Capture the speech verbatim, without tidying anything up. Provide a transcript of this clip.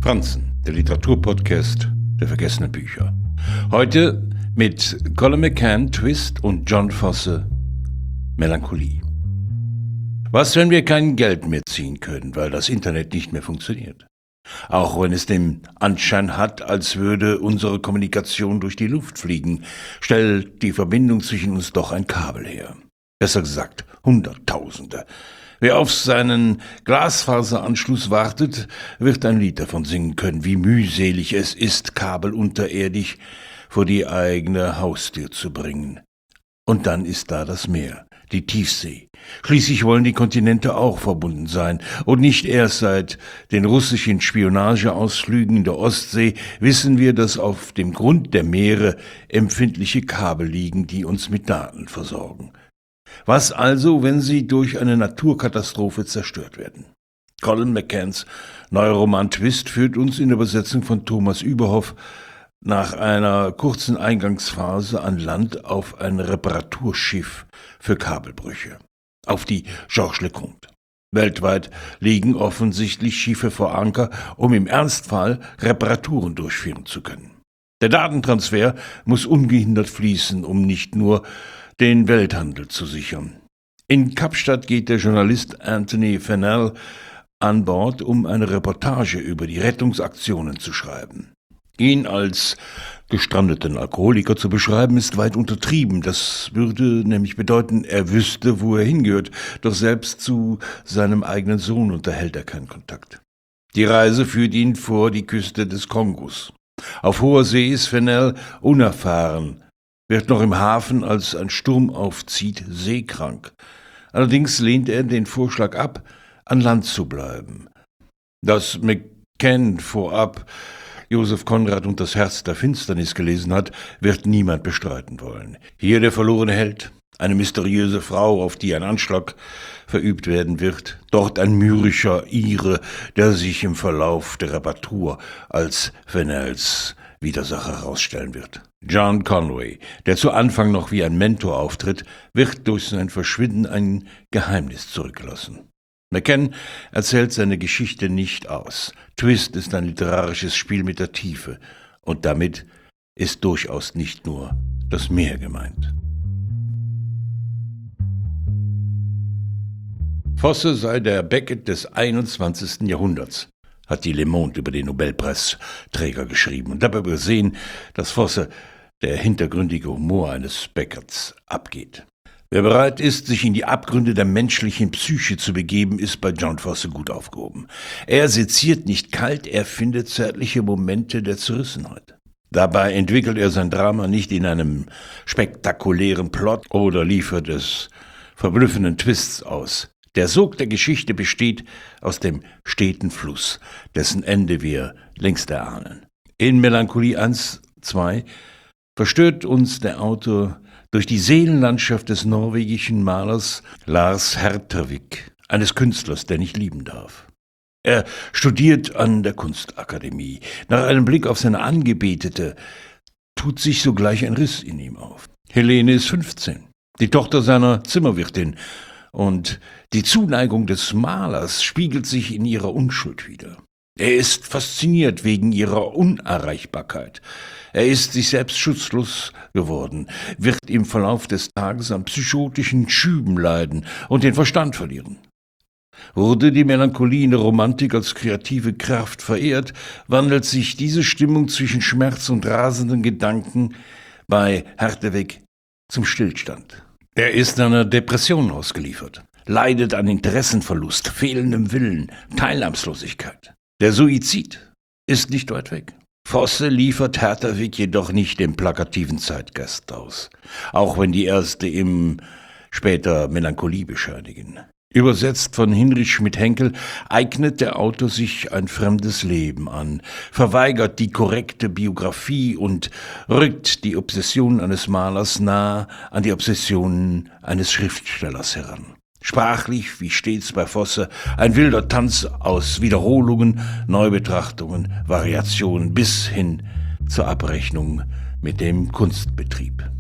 Franzen, der Literaturpodcast der vergessenen Bücher. Heute mit Colin McCann, Twist und John Fosse, Melancholie. Was, wenn wir kein Geld mehr ziehen können, weil das Internet nicht mehr funktioniert? Auch wenn es den Anschein hat, als würde unsere Kommunikation durch die Luft fliegen, stellt die Verbindung zwischen uns doch ein Kabel her. Besser gesagt, Hunderttausende. Wer auf seinen Glasfaseranschluss wartet, wird ein Lied davon singen können, wie mühselig es ist, Kabel unterirdisch vor die eigene Haustür zu bringen. Und dann ist da das Meer, die Tiefsee. Schließlich wollen die Kontinente auch verbunden sein. Und nicht erst seit den russischen Spionageausflügen in der Ostsee wissen wir, dass auf dem Grund der Meere empfindliche Kabel liegen, die uns mit Daten versorgen. Was also, wenn sie durch eine Naturkatastrophe zerstört werden? Colin McCanns neuer Roman Twist führt uns in der Übersetzung von Thomas Überhoff nach einer kurzen Eingangsphase an Land auf ein Reparaturschiff für Kabelbrüche, auf die Georges Lecomte. Weltweit liegen offensichtlich Schiffe vor Anker, um im Ernstfall Reparaturen durchführen zu können. Der Datentransfer muss ungehindert fließen, um nicht nur den Welthandel zu sichern. In Kapstadt geht der Journalist Anthony Fennell an Bord, um eine Reportage über die Rettungsaktionen zu schreiben. Ihn als gestrandeten Alkoholiker zu beschreiben, ist weit untertrieben. Das würde nämlich bedeuten, er wüsste, wo er hingehört, doch selbst zu seinem eigenen Sohn unterhält er keinen Kontakt. Die Reise führt ihn vor die Küste des Kongos. Auf hoher See ist Fennell unerfahren, wird noch im Hafen, als ein Sturm aufzieht, seekrank. Allerdings lehnt er den Vorschlag ab, an Land zu bleiben. Dass McCann vorab Joseph Conrad und das Herz der Finsternis gelesen hat, wird niemand bestreiten wollen. Hier der verlorene Held, eine mysteriöse Frau, auf die ein Anschlag verübt werden wird, dort ein mürrischer Ire, der sich im Verlauf der Reparatur als Fennells Widersacher herausstellen wird. John Conway, der zu Anfang noch wie ein Mentor auftritt, wird durch sein Verschwinden ein Geheimnis zurückgelassen. McCann erzählt seine Geschichte nicht aus. Twist ist ein literarisches Spiel mit der Tiefe. Und damit ist durchaus nicht nur das Meer gemeint. Fosse sei der Beckett des einundzwanzigsten Jahrhunderts, hat die Le Monde über den Nobelpreisträger geschrieben und dabei übersehen, dass Fosse der hintergründige Humor eines Becketts abgeht. Wer bereit ist, sich in die Abgründe der menschlichen Psyche zu begeben, ist bei John Fosse gut aufgehoben. Er seziert nicht kalt, er findet zärtliche Momente der Zerrissenheit. Dabei entwickelt er sein Drama nicht in einem spektakulären Plot oder liefert es verblüffenden Twists aus. Der Sog der Geschichte besteht aus dem steten Fluss, dessen Ende wir längst erahnen. In Melancholie eins, zwei verstört uns der Autor durch die Seelenlandschaft des norwegischen Malers Lars Hertervik, eines Künstlers, der nicht lieben darf. Er studiert an der Kunstakademie. Nach einem Blick auf seine Angebetete tut sich sogleich ein Riss in ihm auf. Helene ist fünfzehn, die Tochter seiner Zimmerwirtin, und die Zuneigung des Malers spiegelt sich in ihrer Unschuld wider. Er ist fasziniert wegen ihrer Unerreichbarkeit. Er ist sich selbst schutzlos geworden, wird im Verlauf des Tages an psychotischen Schüben leiden und den Verstand verlieren. Wurde die Melancholie in der Romantik als kreative Kraft verehrt, wandelt sich diese Stimmung zwischen Schmerz und rasenden Gedanken bei Hertervik zum Stillstand. Er ist einer Depression ausgeliefert, leidet an Interessenverlust, fehlendem Willen, Teilnahmslosigkeit. Der Suizid ist nicht weit weg. Fosse liefert Hertervik jedoch nicht den plakativen Zeitgeist aus, auch wenn die Erste ihm später Melancholie bescheinigen. Übersetzt von Hinrich Schmidt-Henkel eignet der Autor sich ein fremdes Leben an, verweigert die korrekte Biografie und rückt die Obsessionen eines Malers nahe an die Obsessionen eines Schriftstellers heran. Sprachlich, wie stets bei Fosse, ein wilder Tanz aus Wiederholungen, Neubetrachtungen, Variationen bis hin zur Abrechnung mit dem Kunstbetrieb.